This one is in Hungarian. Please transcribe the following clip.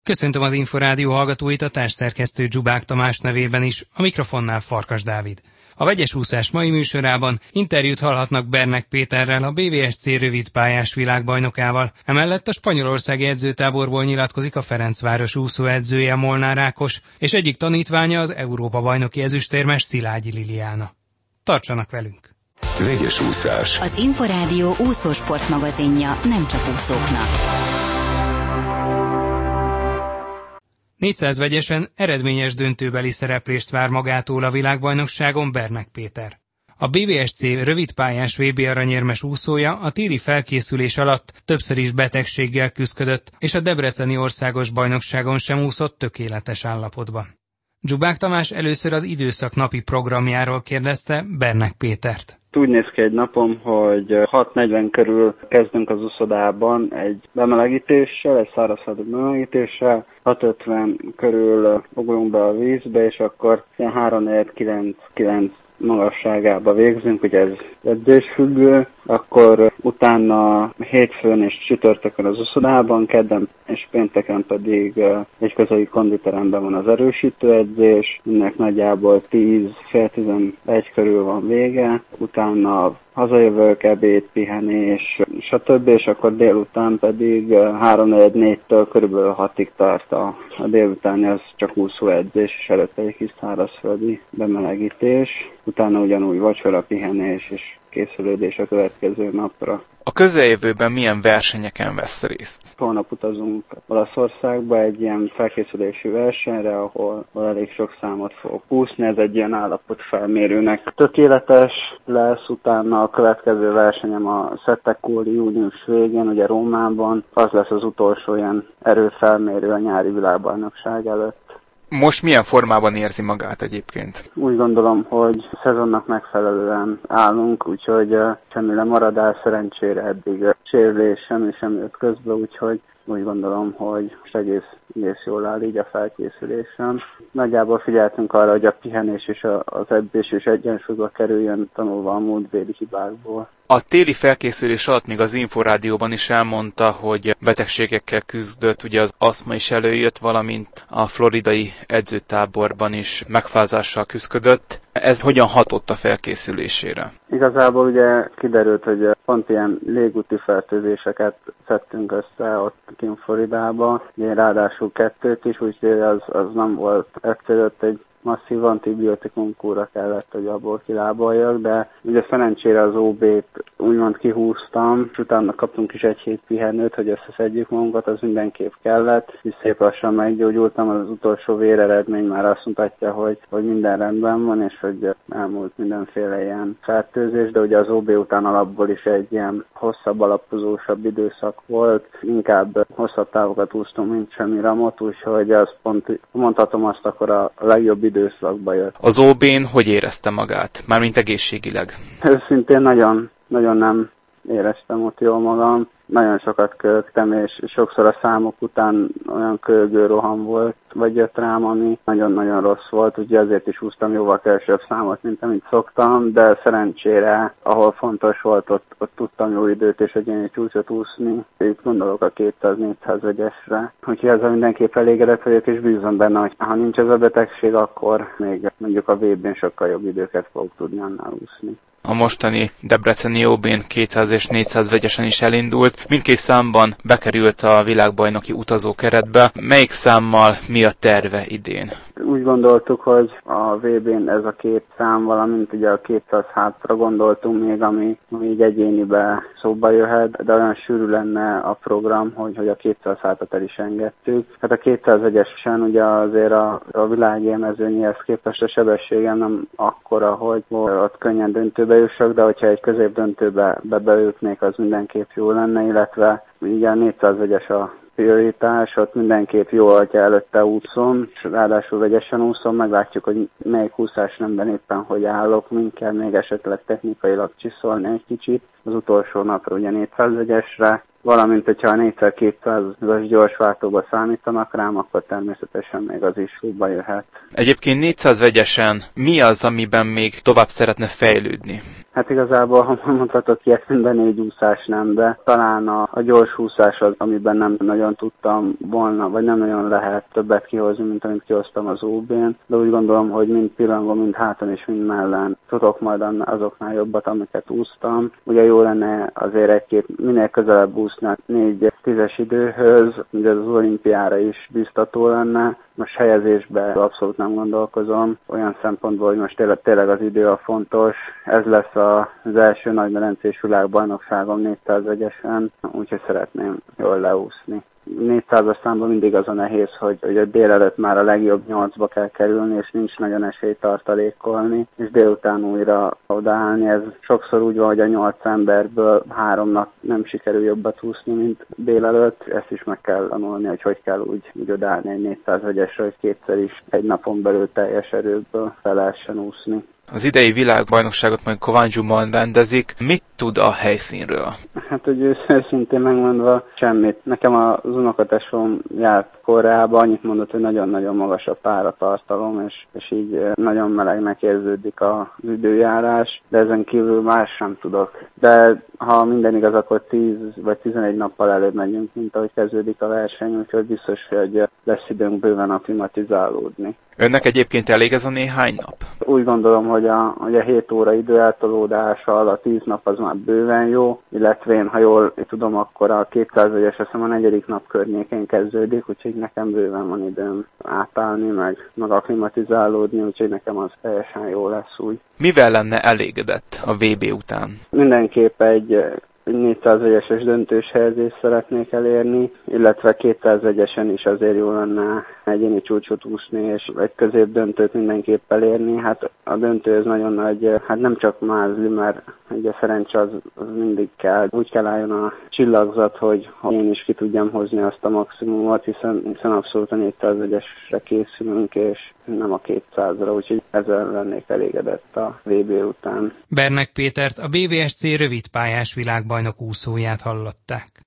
Köszöntöm az Inforádió hallgatóit a társszerkesztő Zsubák Tamás nevében is, a mikrofonnál Farkas Dávid. A Vegyes úszás mai műsorában interjút hallhatnak Bernek Péterrel, a BVSC rövidpályás világbajnokával. Emellett a spanyolországi edzőtáborból nyilatkozik a Ferencváros úszóedzője Molnár Ákos, és egyik tanítványa az Európa-bajnoki ezüstérmes Szilágyi Liliana. Tartsanak velünk! Vegyes úszás. Az Inforádió úszósport magazinja nem csak úszóknak. 400 vegyesen eredményes döntőbeli szereplést vár magától a világbajnokságon Bernek Péter. A BVSC rövidpályás VB aranyérmes úszója a téli felkészülés alatt többször is betegséggel küszködött, és a debreceni országos bajnokságon sem úszott tökéletes állapotban. Zsubák Tamás először az időszak napi programjáról kérdezte Bernek Pétert. Úgy néz ki egy napom, hogy 6:40 körül kezdünk az úszodában egy bemelegítéssel, egy szárazföldi bemelegítéssel, 6:50 körül ugrunk be a vízbe, és akkor 3:49 magasságába végzünk, ugye ez edzésfüggő, akkor utána hétfőn és csütörtökön az úszodában, kedden és pénteken pedig egy közeli konditeremben van az erősítő edzés, ennek nagyjából 10-11 körül van vége, utána hazajövök, ebéd, pihenés, stb. És akkor délután pedig 3-4-től körülbelül 6-ig tart a délutáni, az csak úszóedzés, és előtte egy kis szárazföldi bemelegítés, utána ugyanúgy vacsora, pihenés és készülődés a következő napra. A közeljövőben milyen versenyeken vesz részt? Holnap utazunk Olaszországba egy ilyen felkészülési versenyre, ahol elég sok számot fogok úszni. Ez egy ilyen állapotfelmérőnek tökéletes lesz. Utána a következő versenyem a Szettekóli június végén, ugye Rómában. Az lesz az utolsó ilyen erőfelmérő a nyári világbajnokság előtt. Most milyen formában érzi magát egyébként? Úgy gondolom, hogy szezonnak megfelelően állunk, úgyhogy semmi lemaradás, szerencsére eddig sérülés semmi jött közbe, úgyhogy úgy gondolom, hogy egész jól áll így a felkészülésen. Nagyjából figyeltünk arra, hogy a pihenés és az edzés is egyensúlyba kerüljön, tanulva a múltbéli hibákból. A téli felkészülés alatt még az Inforádióban is elmondta, hogy betegségekkel küzdött, ugye az asztma is előjött, valamint a floridai edzőtáborban is megfázással küzdött. Ez hogyan hatott a felkészülésére? Igazából ugye kiderült, hogy pont ilyen légúti fertőzéseket szedtünk össze ott kint Floridában, én ráadásul 2 is, úgyhogy az nem volt egyszerűen, egy masszív antibiotikum kúra kellett, hogy abból kilábaljak, de ugye szerencsére az OB-t úgymond kihúztam, és utána kaptunk is egy hét pihenőt, hogy összeszedjük magunkat, az mindenképp kellett, és szép lassan meggyógyultam, az utolsó véreredmény már azt mutatja, hogy minden rendben van, és hogy elmúlt mindenféle ilyen fertőzés, de ugye az OB után alapból is egy ilyen hosszabb, alapozósabb időszak volt, inkább hosszabb távokat úsztunk, mint semmi ramot, úgyhogy az pont mondhatom azt, akkor a legjobb időszakba jött. Az OB-n hogy érezte magát? Mármint egészségileg? Őszintén nagyon nem éreztem ott jól magam. Nagyon sokat köhögtem, és sokszor a számok után olyan köhögő roham volt, vagy jött rám, ami nagyon-nagyon rossz volt, úgyhogy azért is húztam jóval kevesebb számot, mint amit szoktam, de szerencsére, ahol fontos volt, ott tudtam jó időt és egyéni csúcsot úszni. Itt gondolok a 200-400 vegyesre. Úgyhogy ezzel mindenképp elégedett vagyok, és bízom benne, hogy ha nincs ez a betegség, akkor még mondjuk a VB-n sokkal jobb időket fogok tudni annál úszni. A mostani debreceni OB-n 200 és 400 vegyesen is elindult. Mindkét számban bekerült a világbajnoki utazókeretbe. Melyik számmal mi a terve idén? Úgy gondoltuk, hogy a VB-n ez a 2 szám, valamint ugye a 200 hátra gondoltunk még, ami így egyénibe szóba jöhet, de olyan sűrű lenne a program, hogy a 200 hátat el is engedtük. Hát a 200 vegyesen ugye azért a világélmezőnyéhez képest a sebességem nem akkora, hogy ott könnyen döntőbe jussak, de hogyha egy középdöntőbe beültnék, az mindenképp jó lenne, illetve ugye a 400 vegyes a prioritás, ott mindenképp jó, hogyha előtte úszom, és ráadásul vegyesen úszom, meglátjuk, hogy melyik úszásnemben éppen hogy állok, mind kell még esetleg technikailag csiszolni egy kicsit. Az utolsó napra ugye 400 vegyesre, valamint, hogyha a 4x200-as gyorsváltóba számítanak rám, akkor természetesen még az is szóba jöhet. Egyébként 400 vegyesen mi az, amiben még tovább szeretne fejlődni? Hát igazából, ha mondhatok ilyet, minden 4 úszás nem, de talán a gyors úszás az, amiben nem nagyon tudtam volna, vagy nem nagyon lehet többet kihozni, mint amit kihoztam az OB-n, de úgy gondolom, hogy mind pillangon, mind háton és mind mellen tudok majd azoknál jobbat, amiket úsztam. Ugye jó lenne azért minél közelebb úszni 4:10-es időhöz, ugye az olimpiára is biztató lenne. Most helyezésben abszolút nem gondolkozom, olyan szempontból, hogy most tényleg az idő a fontos. Ez lesz az első nagymedencés világbajnokságom 400 vegyesen, úgyhogy szeretném jól leúszni. 400-as számban mindig az a nehéz, hogy a délelőtt már a legjobb 8-ba kell kerülni, és nincs nagyon esély tartalékolni, és délután újra odaállni. Ez sokszor úgy van, hogy a 8 emberből 3-nak nem sikerül jobbat úszni, mint délelőtt. Ezt is meg kell tanulni, hogy kell úgy odaállni egy 400 vegyesre, hogy kétszer is egy napon belül teljes erőből fel lehessen úszni. Az idei világbajnokságot majd Kovanjúban rendezik. Mit tud a helyszínről? Hát, hogy őszintén megmondva, semmit. Nekem az unokatesom járt Koreába, annyit mondott, hogy nagyon-nagyon magas a páratartalom, és így nagyon melegnek érződik az időjárás, de ezen kívül más sem tudok. De ha minden igaz, akkor 10 vagy 11 nappal előbb megyünk, mint ahogy kezdődik a verseny, úgyhogy biztos, hogy lesz időnk bőven akklimatizálódni. Önnek egyébként elég ez a néhány nap? Úgy gondolom, hogy a 7 óra időeltolódással a 10 nap az már bőven jó, illetve én, ha jól tudom, akkor a 200 vegyes azt hiszem a 4. nap környékén kezdődik, úgyhogy nekem bőven van időm átállni, meg akklimatizálódni, úgyhogy nekem az teljesen jó lesz úgy. Mivel lenne elégedett a VB után? Mindenképp egy 400 vegyeses döntős helyezést szeretnék elérni, illetve 200 vegyesen is azért jó lenne egyéni csúcsot úszni, és egy középdöntőt mindenképp elérni. Hát a döntő az nagyon nagy, hát nem csak mázli, mert ugye szerencse az mindig kell. Úgy kell álljon a csillagzat, hogy én is ki tudjam hozni azt a maximumot, hiszen abszolút a 400 vegyesre készülünk, és nem a 200-ra, úgyhogy ezzel lennék elégedett a VB után. Bernek Pétert, a BVSC rövidpályás világbajnok úszóját hallották.